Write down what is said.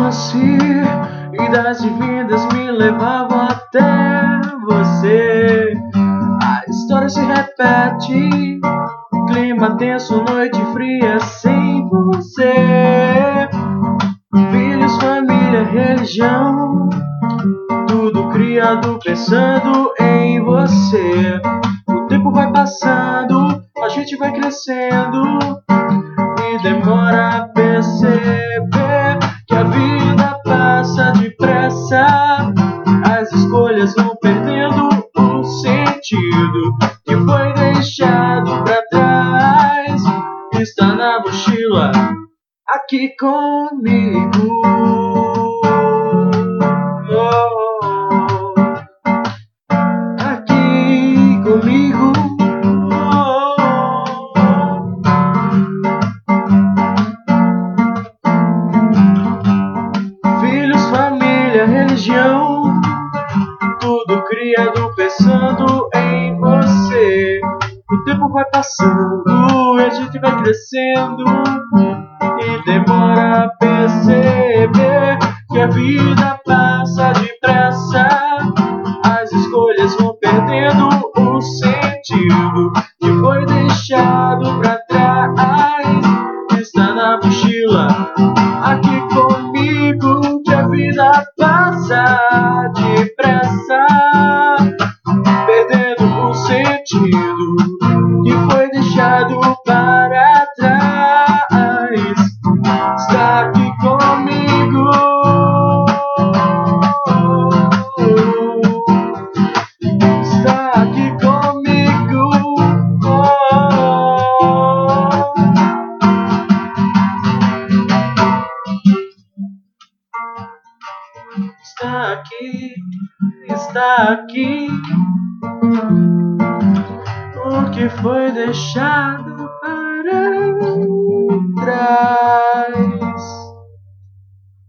trouxe idas e vindas me levavam até você. A história se repete, clima tenso, noite fria sem você. Filhos, família, religião, tudo criado pensando em você. O tempo vai passando, a gente vai crescendo e demora a perceber que a vida passa depressa. As escolhas vão perdendo o sentido que foi deixado pra trás. Está na mochila aqui comigo. Aqui comigo. Filhos, família, religião, tudo criado pensando em você. O tempo vai passando e a gente vai crescendo e demora a perceber que a vida passa depressa. As escolhas vão perdendo o sentido que foi deixado pra trás. Está na mochila aqui comigo, que a vida passa depressa, perdendo o sentido que foi deixado para trás. Está aqui comigo. Está aqui comigo. Está aqui, está aqui. O que foi deixado para trás.